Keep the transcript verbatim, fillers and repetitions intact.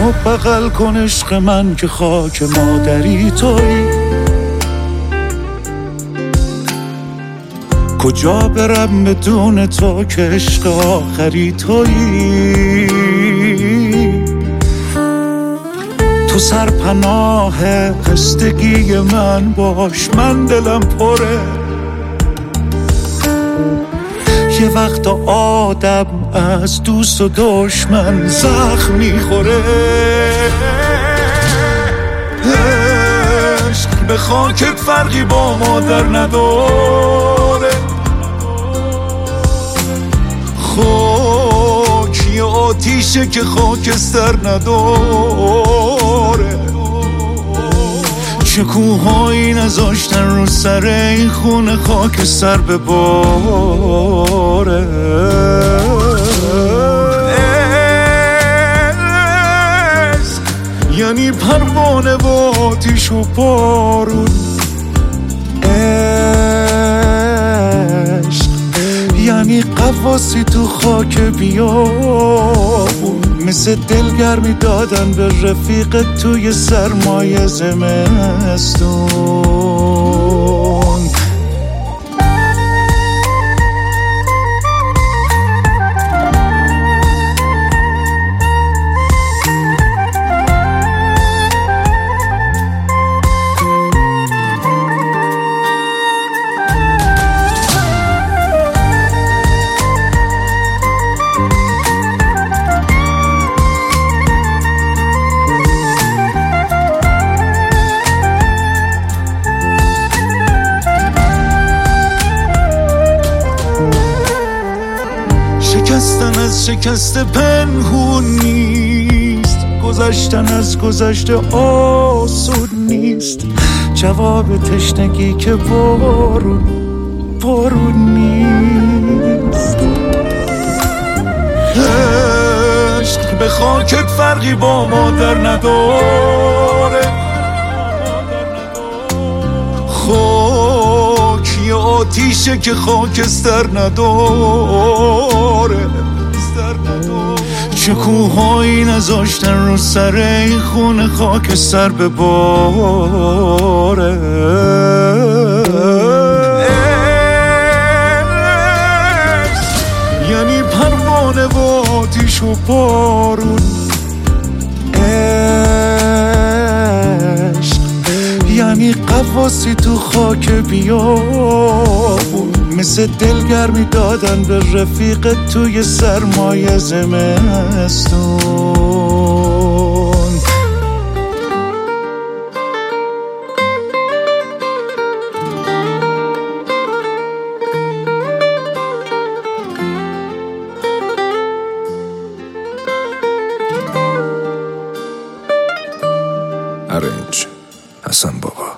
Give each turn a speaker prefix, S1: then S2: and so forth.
S1: منو بغل کن عشق من که خاک مادری تویی. کجا برم بدون تو که عشق آخری تویی. تو سرپناه خستگی من باش، من دلم پره. یه وقت آدم از دوست و دشمن زخم میخوره. عشق به خاکت فرقی با مادر نداره. خاک یه آتیشه که خاکستر نداره. چه کوهایی نذاشتن رو سر این خونه خاکستر بباره. عشق یعنی پروانه و آتیش و بارون. عشق یعنی قواسی تو خاک بیابون. مثل دلگرمی دادن به رفیق توی سرمایه زمستون. شکستن از شکست پنهون نیست. گذشتن از گذشته آسون نیست. جواب تشنگی که بارون بارون نیست. عشق به خاکت فرقی با مادر نداره. خاک یه آتیشه که خاکستر نداره. چه کوهایی نذاشتن رو سر این خونه خاکستر بباره. یعنی پروانه و آتیش و بارون. عشق یعنی قواسی تو خاک بیابون. مثل دلگرمی دادن به رفیق توی سرمایه زمستون.
S2: ارنج حسن بابا.